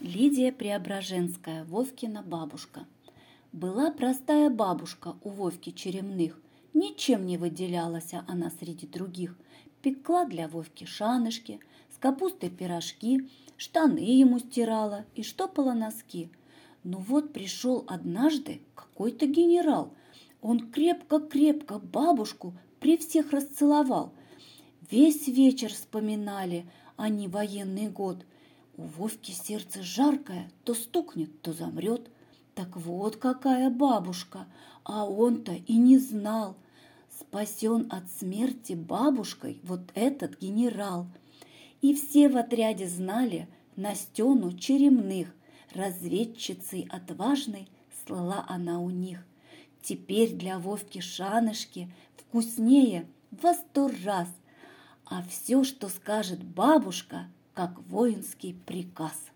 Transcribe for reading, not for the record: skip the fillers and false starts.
Лидия Преображенская, Вовкина бабушка. Была простая бабушка у Вовки Черемных. Ничем не выделялась она среди других. Пекла для Вовки шанышки, с капустой пирожки, штаны ему стирала и штопала носки. Но вот пришел однажды какой-то генерал. Он крепко-крепко бабушку при всех расцеловал. Весь вечер вспоминали они военный год. У Вовки сердце жаркое, то стукнет, то замрет. Так вот какая бабушка, а он-то и не знал. Спасен от смерти бабушкой вот этот генерал. И все в отряде знали Настену Черемных. Разведчицей отважной слыла она у них. Теперь для Вовки шанышки вкуснее во 100 раз. А все, что скажет бабушка, как воинский приказ.